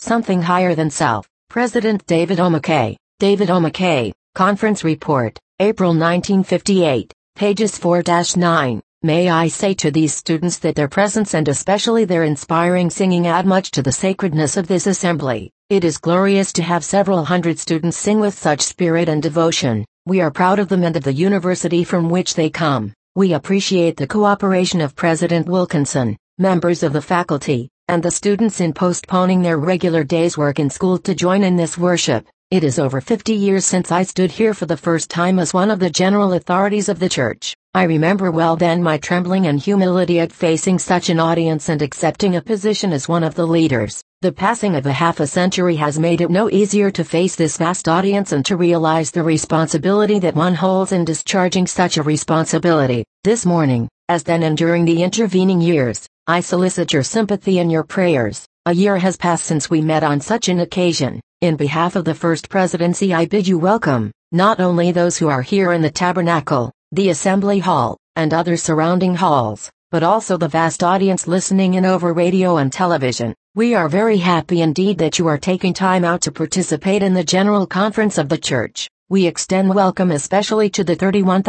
Something higher than self. President David O. McKay. David O. McKay, Conference Report, April 1958, pages 4-9. May I say to these students that their presence and especially their inspiring singing add much to the sacredness of this assembly. It is glorious to have several hundred students sing with such spirit and devotion. We are proud of them and of the university from which they come. We appreciate the cooperation of President Wilkinson, members of the faculty, and the students in postponing their regular day's work in school to join in this worship. It is over 50 years since I stood here for the first time as one of the general authorities of the church. I remember well then my trembling and humility at facing such an audience and accepting a position as one of the leaders. The passing of a half a century has made it no easier to face this vast audience and to realize the responsibility that one holds in discharging such a responsibility. This morning, as then and during the intervening years, I solicit your sympathy and your prayers. A year has passed since we met on such an occasion. In behalf of the First Presidency I bid you welcome, not only those who are here in the tabernacle, the assembly hall, and other surrounding halls, but also the vast audience listening in over radio and television. We are very happy indeed that you are taking time out to participate in the General Conference of the Church. We extend welcome especially to the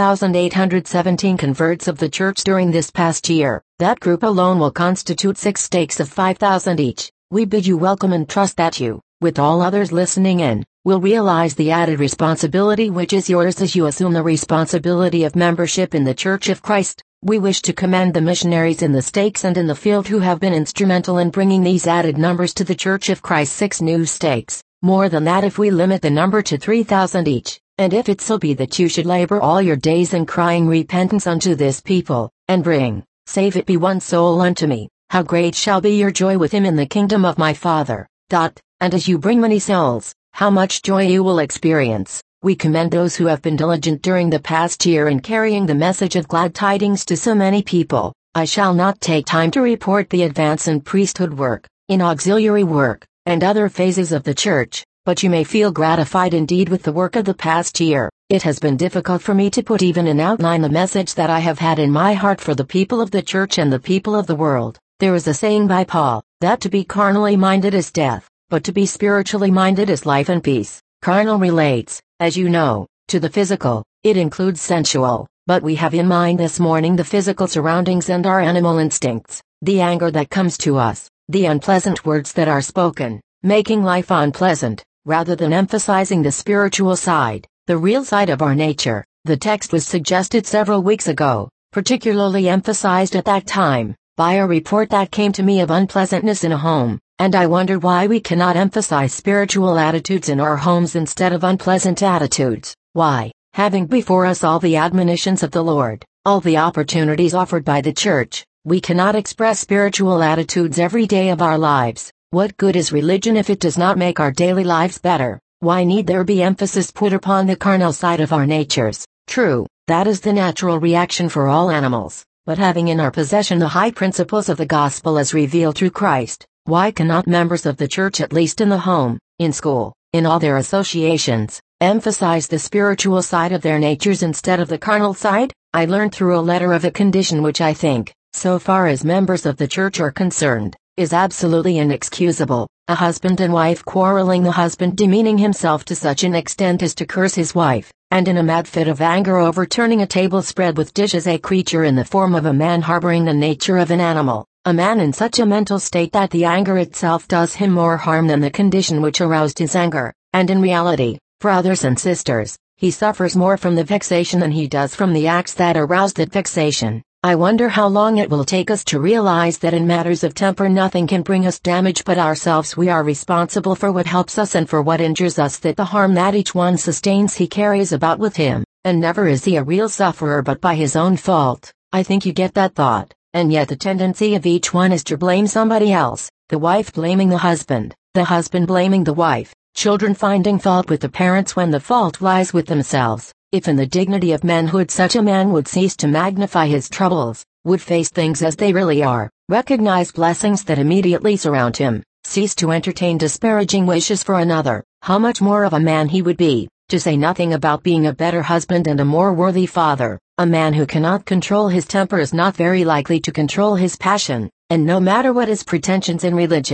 31,817 converts of the Church during this past year. That group alone will constitute 6 stakes of 5,000 each. We bid you welcome and trust that you, with all others listening in, will realize the added responsibility which is yours as you assume the responsibility of membership in the Church of Christ. We wish to commend the missionaries in the stakes and in the field who have been instrumental in bringing these added numbers to the Church of Christ. 6 new stakes. More than that if we limit the number to 3,000 each, and if it so be that you should labor all your days in crying repentance unto this people, and bring, save it be one soul unto me, how great shall be your joy with him in the kingdom of my Father. And as you bring many souls, how much joy you will experience. We commend those who have been diligent during the past year in carrying the message of glad tidings to so many people. I shall not take time to report the advance in priesthood work, in auxiliary work, and other phases of the church, but you may feel gratified indeed with the work of the past year. It has been difficult for me to put even in outline the message that I have had in my heart for the people of the church and the people of the world. There is a saying by Paul, that to be carnally minded is death, but to be spiritually minded is life and peace. Carnal relates, as you know, to the physical. It includes sensual, but we have in mind this morning the physical surroundings and our animal instincts, the anger that comes to us, the unpleasant words that are spoken, making life unpleasant, rather than emphasizing the spiritual side, the real side of our nature. The text was suggested several weeks ago, particularly emphasized at that time, by a report that came to me of unpleasantness in a home, and I wonder why we cannot emphasize spiritual attitudes in our homes instead of unpleasant attitudes. Why, having before us all the admonitions of the Lord, all the opportunities offered by the church, we cannot express spiritual attitudes every day of our lives. What good is religion if it does not make our daily lives better? Why need there be emphasis put upon the carnal side of our natures? True, that is the natural reaction for all animals, but having in our possession the high principles of the gospel as revealed through Christ, why cannot members of the church, at least in the home, in school, in all their associations, emphasize the spiritual side of their natures instead of the carnal side? I learned through a letter of a condition which I think, so far as members of the church are concerned, is absolutely inexcusable. A husband and wife quarreling, the husband demeaning himself to such an extent as to curse his wife, and in a mad fit of anger overturning a table spread with dishes, a creature in the form of a man harboring the nature of an animal, a man in such a mental state that the anger itself does him more harm than the condition which aroused his anger, and in reality, brothers and sisters, he suffers more from the vexation than he does from the acts that aroused that vexation. I wonder how long it will take us to realize that in matters of temper nothing can bring us damage but ourselves. We are responsible for what helps us and for what injures us, that the harm that each one sustains he carries about with him, and never is he a real sufferer but by his own fault. I think you get that thought, and yet the tendency of each one is to blame somebody else, the wife blaming the husband blaming the wife, children finding fault with the parents when the fault lies with themselves. If in the dignity of manhood such a man would cease to magnify his troubles, would face things as they really are, recognize blessings that immediately surround him, cease to entertain disparaging wishes for another, how much more of a man he would be, to say nothing about being a better husband and a more worthy father. A man who cannot control his temper is not very likely to control his passion, and no matter what his pretensions in religion,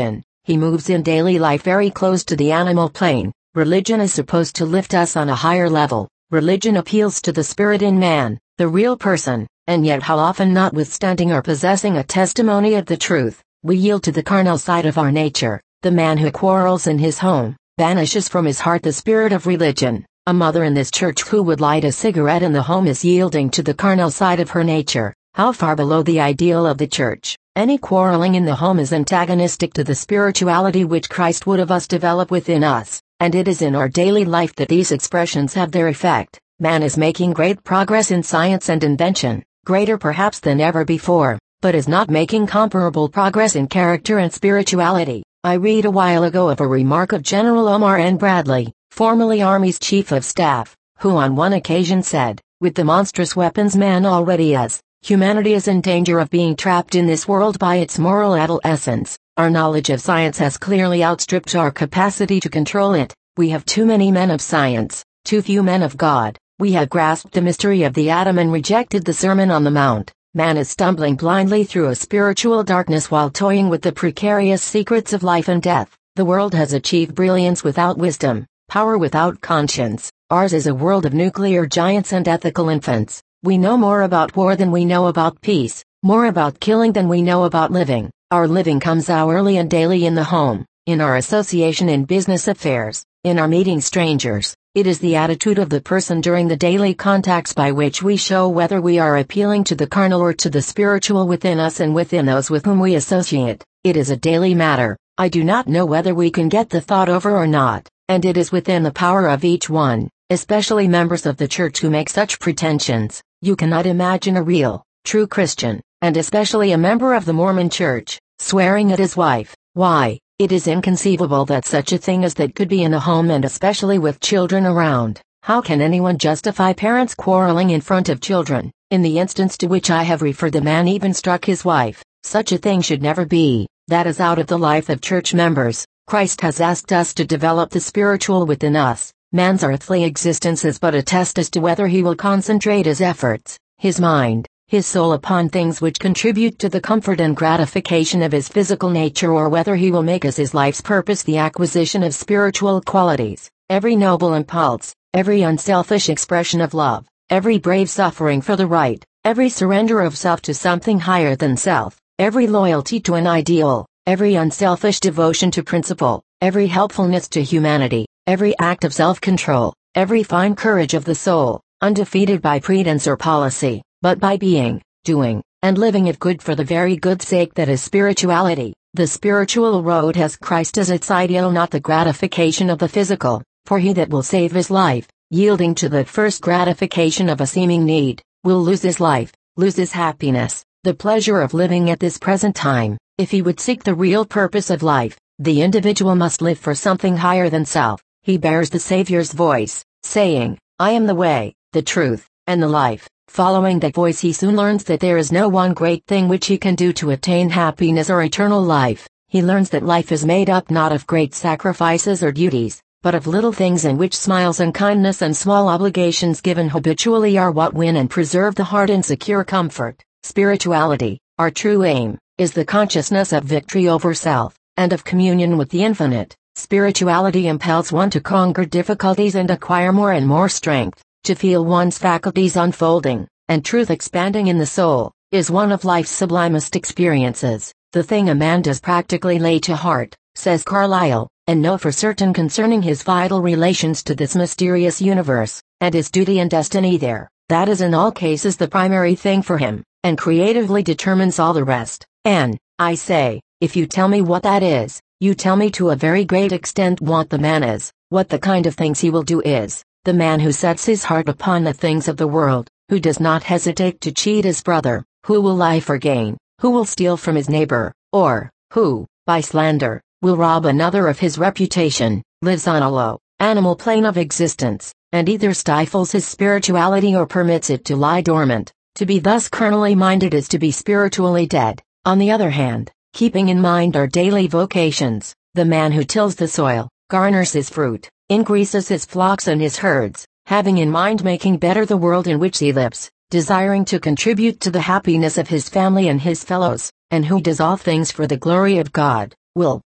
He moves in daily life very close to the animal plane. Religion is supposed to lift us on a higher level. Religion appeals to the spirit in man, the real person, and yet how often, notwithstanding or possessing a testimony of the truth, we yield to the carnal side of our nature. The man who quarrels in his home, banishes from his heart the spirit of religion. A mother in this church who would light a cigarette in the home is yielding to the carnal side of her nature. How far below the ideal of the church. Any quarreling in the home is antagonistic to the spirituality which Christ would have us develop within us, and it is in our daily life that these expressions have their effect. Man is making great progress in science and invention, greater perhaps than ever before, but is not making comparable progress in character and spirituality. I read a while ago of a remark of General Omar N. Bradley, formerly Army's Chief of Staff, who on one occasion said, "With the monstrous weapons man already has, humanity is in danger of being trapped in this world by its moral adolescence. Our knowledge of science has clearly outstripped our capacity to control it. We have too many men of science, too few men of God. We have grasped the mystery of the atom and rejected the Sermon on the Mount. Man is stumbling blindly through a spiritual darkness while toying with the precarious secrets of life and death. The world has achieved brilliance without wisdom, power without conscience. Ours is a world of nuclear giants and ethical infants. We know more about war than we know about peace, more about killing than we know about living. Our living comes hourly and daily in the home, in our association in business affairs, in our meeting strangers. It is the attitude of the person during the daily contacts by which we show whether we are appealing to the carnal or to the spiritual within us and within those with whom we associate. It is a daily matter. I do not know whether we can get the thought over or not, and it is within the power of each one, especially members of the church who make such pretensions. You cannot imagine a real, true Christian, and especially a member of the Mormon Church, swearing at his wife. Why, it is inconceivable that such a thing as that could be in a home, and especially with children around. How can anyone justify parents quarreling in front of children? In the instance to which I have referred, the man even struck his wife. Such a thing should never be. That is out of the life of church members. Christ has asked us to develop the spiritual within us. Man's earthly existence is but a test as to whether he will concentrate his efforts, his mind, his soul upon things which contribute to the comfort and gratification of his physical nature, or whether he will make as his life's purpose the acquisition of spiritual qualities. Every noble impulse, every unselfish expression of love, every brave suffering for the right, every surrender of self to something higher than self, every loyalty to an ideal, every unselfish devotion to principle, every helpfulness to humanity, every act of self-control, every fine courage of the soul, undefeated by pretense or policy, but by being, doing, and living it good for the very good sake that is spirituality. The spiritual road has Christ as its ideal, not the gratification of the physical, for he that will save his life, yielding to the first gratification of a seeming need, will lose his life, lose his happiness, the pleasure of living at this present time. If he would seek the real purpose of life, the individual must live for something higher than self. He bears the Savior's voice, saying, "I am the way, the truth, and the life." Following that voice, he soon learns that there is no one great thing which he can do to attain happiness or eternal life. He learns that life is made up not of great sacrifices or duties, but of little things, in which smiles and kindness and small obligations given habitually are what win and preserve the heart in secure comfort. Spirituality, our true aim, is the consciousness of victory over self, and of communion with the infinite. Spirituality impels one to conquer difficulties and acquire more and more strength, to feel one's faculties unfolding, and truth expanding in the soul, is one of life's sublimest experiences, the thing a man does practically lay to heart, says Carlyle, and know for certain concerning his vital relations to this mysterious universe, and his duty and destiny there. That is in all cases the primary thing for him, and creatively determines all the rest. And, I say, if you tell me what that is, you tell me to a very great extent what the man is, what the kind of things he will do is. The man who sets his heart upon the things of the world, who does not hesitate to cheat his brother, who will lie for gain, who will steal from his neighbor, or, who, by slander, will rob another of his reputation, lives on a low, animal plane of existence, and either stifles his spirituality or permits it to lie dormant. To be thus carnally minded is to be spiritually dead. On the other hand, keeping in mind our daily vocations, the man who tills the soil, garners his fruit, increases his flocks and his herds, having in mind making better the world in which he lives, desiring to contribute to the happiness of his family and his fellows, and who does all things for the glory of God, will,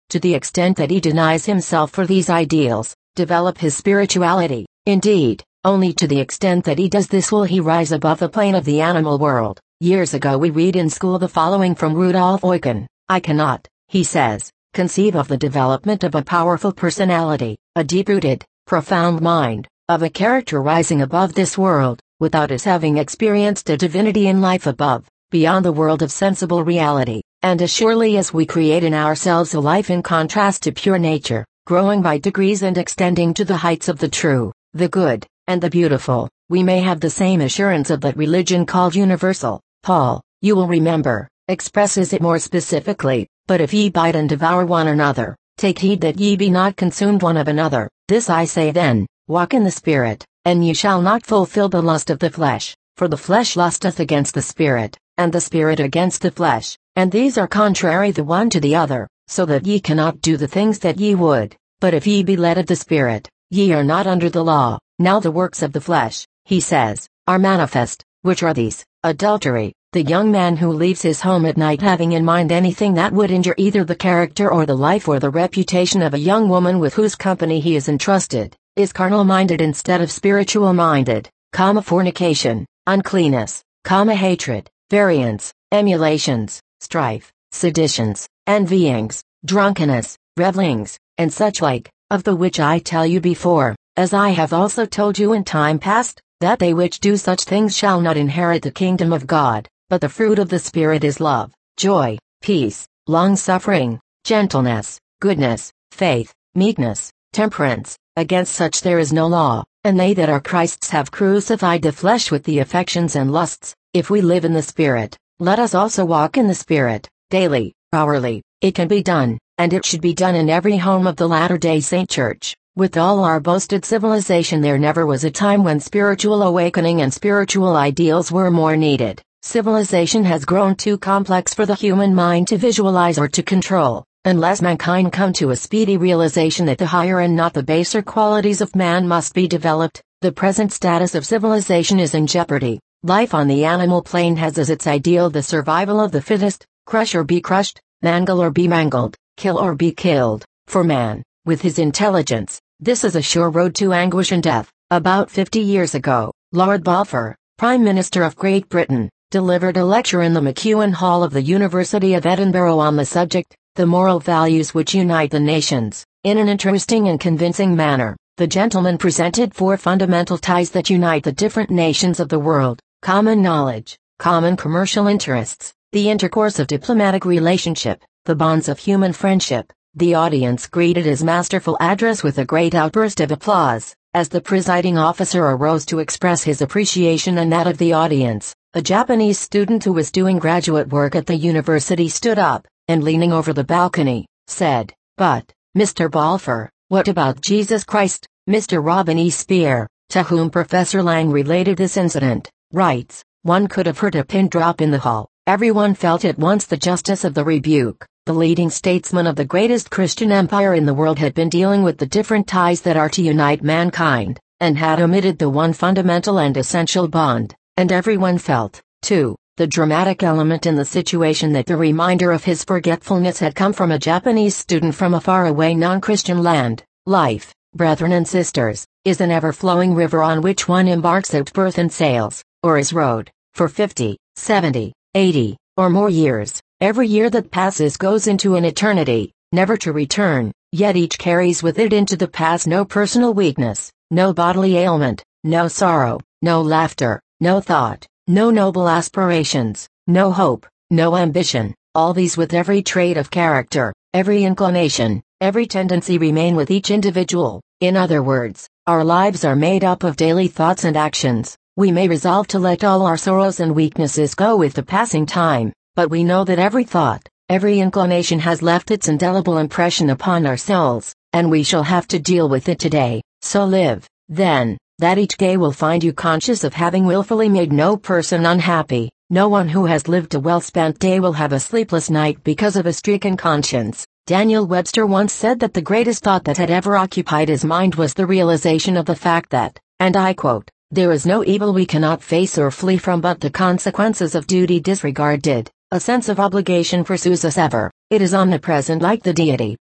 to the extent that he denies himself for these ideals, develop his spirituality. Indeed, only to the extent that he does this will he rise above the plane of the animal world. Years ago we read in school the following from Rudolf Eucken. I cannot, he says, conceive of the development of a powerful personality, a deep-rooted, profound mind, of a character rising above this world, without his having experienced a divinity in life above, beyond the world of sensible reality, and as surely as we create in ourselves a life in contrast to pure nature, growing by degrees and extending to the heights of the true, the good, and the beautiful, we may have the same assurance of that religion called universal. Paul, you will remember, expresses it more specifically, but if ye bite and devour one another, take heed that ye be not consumed one of another. This I say then, walk in the Spirit, and ye shall not fulfill the lust of the flesh, for the flesh lusteth against the Spirit, and the Spirit against the flesh, and these are contrary the one to the other, so that ye cannot do the things that ye would. But if ye be led of the Spirit, ye are not under the law. Now the works of the flesh, he says, are manifest, which are these: adultery, the young man who leaves his home at night having in mind anything that would injure either the character or the life or the reputation of a young woman with whose company he is entrusted, is carnal-minded instead of spiritual-minded, fornication, uncleanness, hatred, variance, emulations, strife, seditions, envyings, drunkenness, revellings, and such like, of the which I tell you before, as I have also told you in time past, that they which do such things shall not inherit the kingdom of God. But the fruit of the Spirit is love, joy, peace, long-suffering, gentleness, goodness, faith, meekness, temperance. Against such there is no law. And they that are Christ's have crucified the flesh with the affections and lusts. If we live in the Spirit, let us also walk in the Spirit, daily, hourly. It can be done, and it should be done in every home of the Latter-day Saint Church. With all our boasted civilization, there never was a time when spiritual awakening and spiritual ideals were more needed. Civilization has grown too complex for the human mind to visualize or to control, unless mankind come to a speedy realization that the higher and not the baser qualities of man must be developed. The present status of civilization is in jeopardy. Life on the animal plane has as its ideal the survival of the fittest, crush or be crushed, mangle or be mangled, kill or be killed. For man, with his intelligence, this is a sure road to anguish and death. About 50 years ago, Lord Balfour, Prime Minister of Great Britain, delivered a lecture in the McEwen Hall of the University of Edinburgh on the subject, The Moral Values Which Unite the Nations. In an interesting and convincing manner, the gentleman presented 4 fundamental ties that unite the different nations of the world: common knowledge, common commercial interests, the intercourse of diplomatic relationship, the bonds of human friendship. The audience greeted his masterful address with a great outburst of applause. As the presiding officer arose to express his appreciation and that of the audience, a Japanese student who was doing graduate work at the university stood up, and leaning over the balcony, said, "But, Mr. Balfour, what about Jesus Christ?" Mr. Robin E. Spear, to whom Professor Lang related this incident, writes, "One could have heard a pin drop in the hall. Everyone felt at once the justice of the rebuke. The leading statesman of the greatest Christian empire in the world had been dealing with the different ties that are to unite mankind, and had omitted the one fundamental and essential bond, and everyone felt, too, the dramatic element in the situation that the reminder of his forgetfulness had come from a Japanese student from a faraway non-Christian land. Life, brethren and sisters, is an ever-flowing river on which one embarks at birth and sails, or is rowed, for 50, 70, 80, or more years. Every year that passes goes into an eternity, never to return, yet each carries with it into the past no personal weakness, no bodily ailment, no sorrow, no laughter, no thought, no noble aspirations, no hope, no ambition. All these with every trait of character, every inclination, every tendency remain with each individual. In other words, our lives are made up of daily thoughts and actions. We may resolve to let all our sorrows and weaknesses go with the passing time, but we know that every thought, every inclination has left its indelible impression upon our souls, and we shall have to deal with it today. So live, then, that each day will find you conscious of having willfully made no person unhappy. No one who has lived a well-spent day will have a sleepless night because of a stricken conscience. Daniel Webster once said that the greatest thought that had ever occupied his mind was the realization of the fact that, and I quote, "There is no evil we cannot face or flee from but the consequences of duty disregarded. A sense of obligation pursues us ever. It is omnipresent like the deity.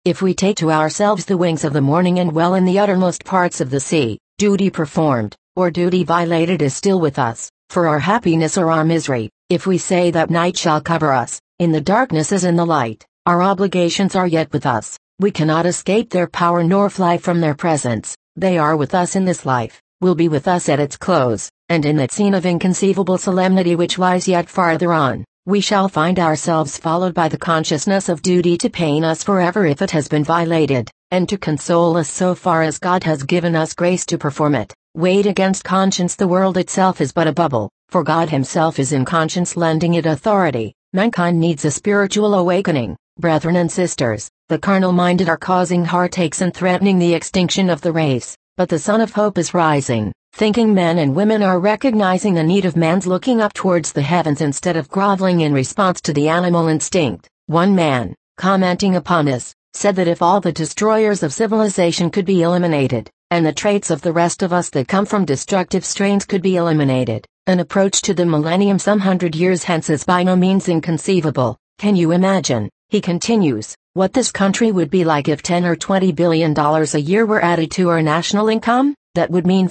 If we take to ourselves the wings of the morning and dwell in the uttermost parts of the sea, duty performed, or duty violated is still with us, for our happiness or our misery. If we say that night shall cover us, in the darkness as in the light, our obligations are yet with us. We cannot escape their power nor fly from their presence. They are with us in this life, will be with us at its close, and in that scene of inconceivable solemnity which lies yet farther on, we shall find ourselves followed by the consciousness of duty to pain us forever if it has been violated, and to console us so far as God has given us grace to perform it. Weighed against conscience, the world itself is but a bubble, for God himself is in conscience, lending it authority. Mankind needs a spiritual awakening, brethren and sisters. The carnal-minded are causing heartaches and threatening the extinction of the race, but the Son of Hope is rising. Thinking men and women are recognizing the need of man's looking up towards the heavens instead of groveling in response to the animal instinct. One man, commenting upon this, said that if all the destroyers of civilization could be eliminated, and the traits of the rest of us that come from destructive strains could be eliminated, an approach to the millennium some 100 years hence is by no means inconceivable. Can you imagine, he continues, what this country would be like if $10 or $20 billion a year were added to our national income? That would mean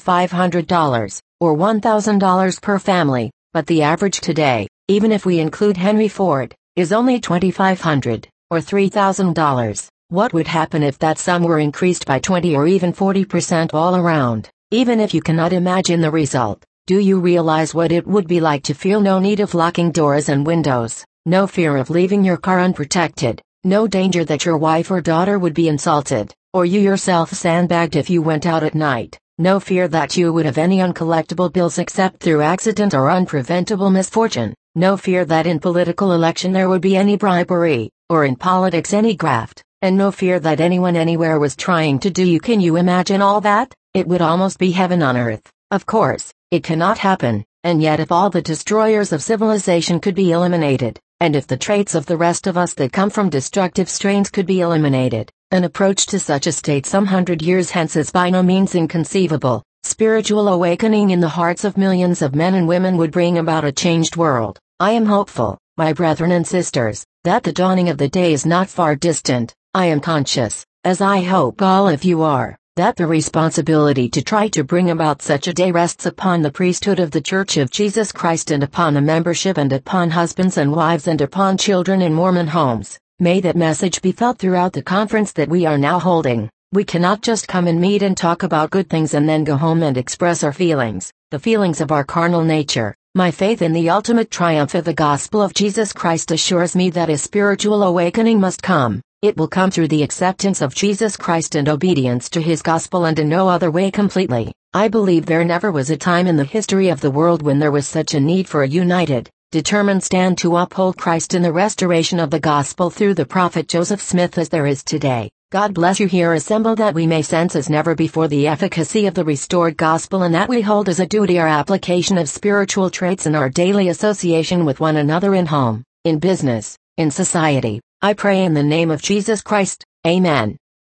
$500, or $1,000 per family, but the average today, even if we include Henry Ford, is only $2,500, or $3,000. What would happen if that sum were increased by 20 or even 40% all around? Even if you cannot imagine the result, do you realize what it would be like to feel no need of locking doors and windows, no fear of leaving your car unprotected, no danger that your wife or daughter would be insulted, or you yourself sandbagged if you went out at night? No fear that you would have any uncollectible bills except through accident or unpreventable misfortune. No fear that in political election there would be any bribery, or in politics any graft. And no fear that anyone anywhere was trying to do you. Can you imagine all that? It would almost be heaven on earth. Of course, it cannot happen, and yet if all the destroyers of civilization could be eliminated, and if the traits of the rest of us that come from destructive strains could be eliminated, an approach to such a state some 100 years hence is by no means inconceivable. Spiritual awakening in the hearts of millions of men and women would bring about a changed world. I am hopeful, my brethren and sisters, that the dawning of the day is not far distant. I am conscious, as I hope all of you are, that the responsibility to try to bring about such a day rests upon the priesthood of the Church of Jesus Christ and upon the membership and upon husbands and wives and upon children in Mormon homes. May that message be felt throughout the conference that we are now holding. We cannot just come and meet and talk about good things and then go home and express our feelings, the feelings of our carnal nature. My faith in the ultimate triumph of the gospel of Jesus Christ assures me that a spiritual awakening must come. It will come through the acceptance of Jesus Christ and obedience to his gospel and in no other way completely. I believe there never was a time in the history of the world when there was such a need for a united, determined stand to uphold Christ in the restoration of the gospel through the prophet Joseph Smith as there is today. God bless you here assembled that we may sense as never before the efficacy of the restored gospel and that we hold as a duty our application of spiritual traits in our daily association with one another in home, in business, in society. I pray in the name of Jesus Christ. Amen.